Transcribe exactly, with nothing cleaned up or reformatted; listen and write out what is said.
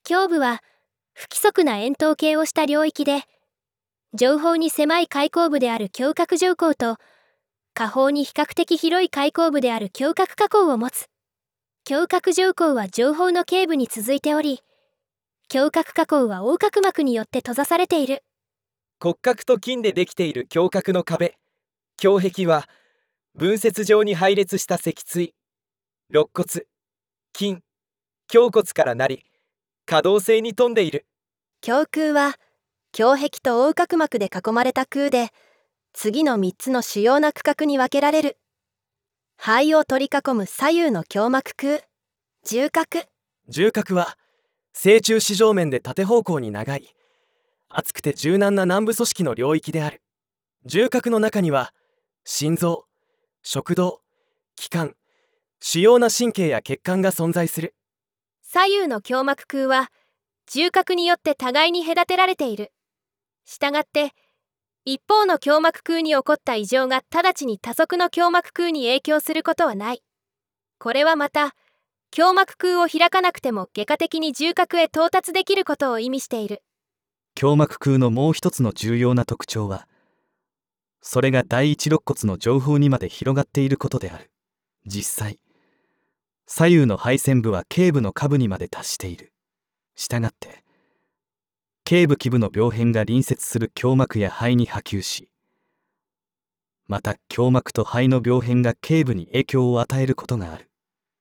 胸部は不規則な円筒形をした領域で、上方に狭い開口部である胸郭上孔と下方に比較的広い開口部である胸郭下孔を持つ。胸郭上孔は上方の頸部に続いており、胸郭下孔は横隔膜によって閉ざされている。 骨格と筋でできている胸郭の壁、胸壁は分節状に配列した脊椎、肋骨、筋、胸骨からなり、可動性に富んでいる。 胸腔は胸壁と横隔膜で囲まれた腔で、次のみっつの主要な区画に分けられる。肺を取り囲む左右の胸膜腔、縦隔。 縦隔は正中視上面で縦方向に長い、厚くて柔軟な軟部組織の領域である。縦隔の中には心臓、食道、気管、主要な神経や血管が存在する。 左右の胸膜腔は縦隔によって互いに隔てられている。したがって一方の胸膜腔に起こった異常が直ちに他側の胸膜腔に影響することはない。これはまた胸膜腔を開かなくても外科的に縦隔へ到達できることを意味している。 胸膜腔のもう一つの重要な特徴は、それが第一肋骨の上方にまで広がっていることである。実際、左右の肺線部は頸部の下部にまで達している。したがって、頸部基部の病変が隣接する胸膜や肺に波及し、また胸膜と肺の病変が頸部に影響を与えることがある。